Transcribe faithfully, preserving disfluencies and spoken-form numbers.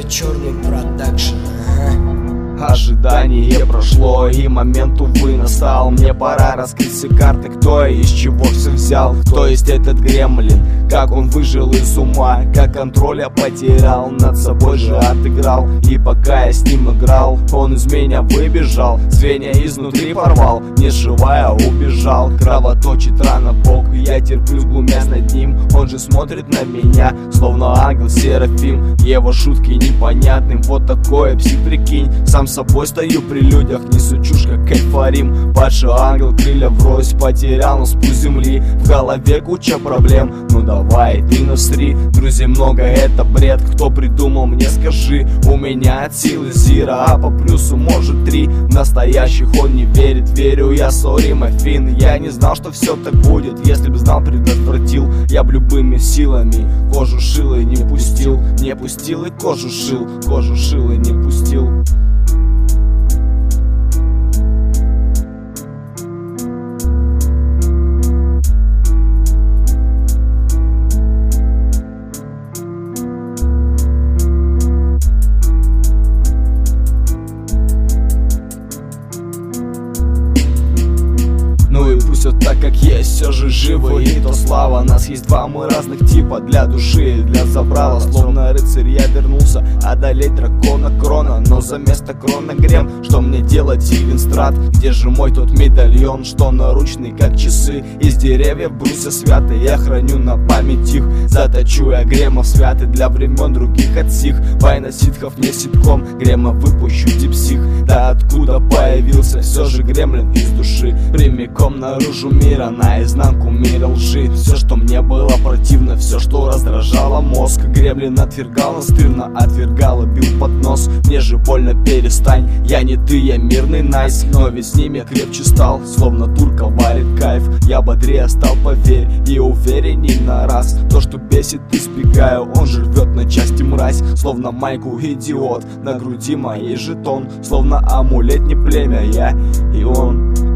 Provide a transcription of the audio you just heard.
Черный продакшн, ага. Ожидание прошло, и момент, увы, настал. Мне пора раскрыть все карты, кто и из чего все взял. Кто есть этот гремлин, как он выжил из ума, как контроль я потерял, над собой же отыграл. И пока я с ним играл, он из меня выбежал, звенья изнутри порвал, не сшивая убежал. Кровоточит рана бок, я терплю, глумясь над ним. Он же смотрит на меня, словно ангел Серафим. Его шутки непонятным, вот такое псих, прикинь. Сам собой стою при людях, несу чушь, как Эльфарим. Падший ангел, крылья врозь, потерял нос путь земли. В голове куча проблем, ну давай ты навстри. Друзей много, это бред, кто придумал, мне скажи. У меня от силы зира, а по плюсу может три. В настоящих он не верит, верю я, сори, Мафин. Я не знал, что все так будет, если б знал, предотвратил. Я б любыми силами кожу шил и не пустил. Не пустил и кожу шил, кожу шил и не пустил. Все так, как есть, все же живо, и то слава. Нас есть два, мы разных типа, для души и для забрала. Словно рыцарь я вернулся одолеть дракона крона, но за место крона грем. Что мне делать, Ивенстрат? Где же мой тот медальон, что наручный, как часы? Из деревьев брусья святы, я храню на память их. Заточу я гремов святы для времен других от сих. Война ситхов не ситком, грема выпущу дипсих. Да откуда появился все же гремлин из души? Прямиком наружу мира, наизнанку мира лжи. Все, что мне было противно, все, что раздражало мозг. Гремлин отвергал настырно, отвергал и бил под нос. Мне же больно, перестань, я не ты, я мирный найс. Но ведь с ними крепче стал, словно турка варит кайф. Я бодрее стал, поверь, и уверенней на раз. То, что бесит, избегаю, он же рвет на части мразь. Словно майку идиот, на груди моей жетон. Словно амулет, не племя, я и он.